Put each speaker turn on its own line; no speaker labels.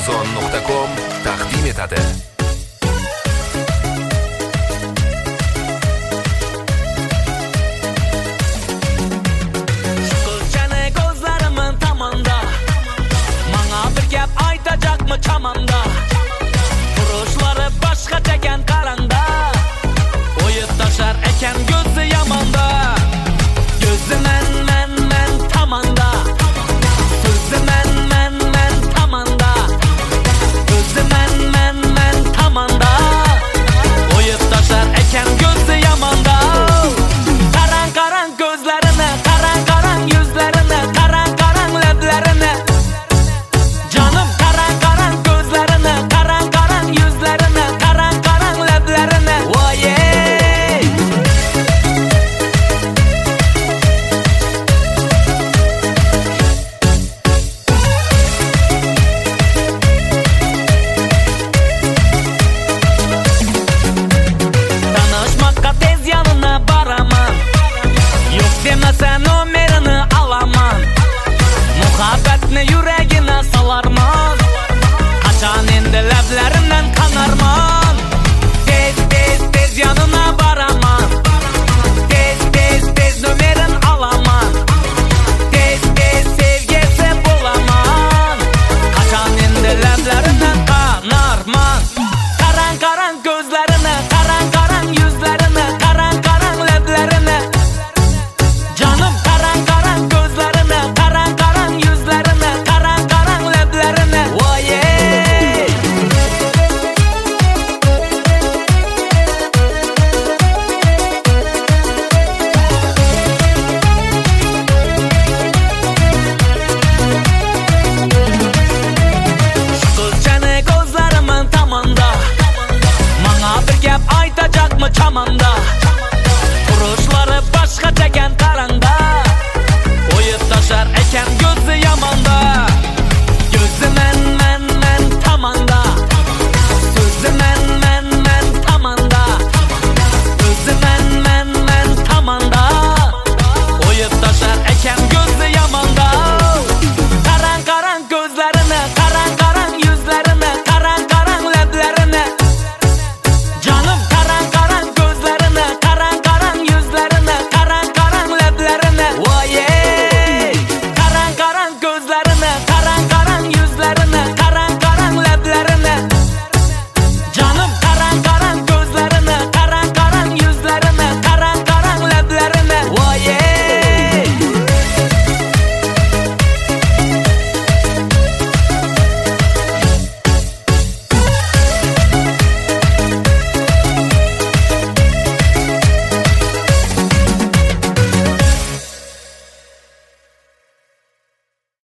Arzon.com taqdim etadi.
Çamanda Vuruşları başka çeken karanda Oyut taşar eken gözü yamanda Gözü men tamanda Sözü men tamanda Gözü men tamanda Oyut taşar eken gözü yamanda Karan gözlerine Karan yüzlerine Karan ledlerine Canım karan gözlerine Karan yüzlerine Karan ledlerine Oye Tanışmakka tez yanına baraman Yok demesen numerini alaman Muhabbetini yüreğine salarman Kaçan indi leblerinden kanarman Tez yanına baraman Tez numerin alaman Tez sevgisi bulaman Kaçan indi leblerinden kanarman Karan gözlerine Karan yüzlerine Karan ledlerine Canım karan gözlerine Karan yüzlerine Karan ledlerine Oye Kız çene gözlerimin tamında Bana bir gap aytacak mı çamanda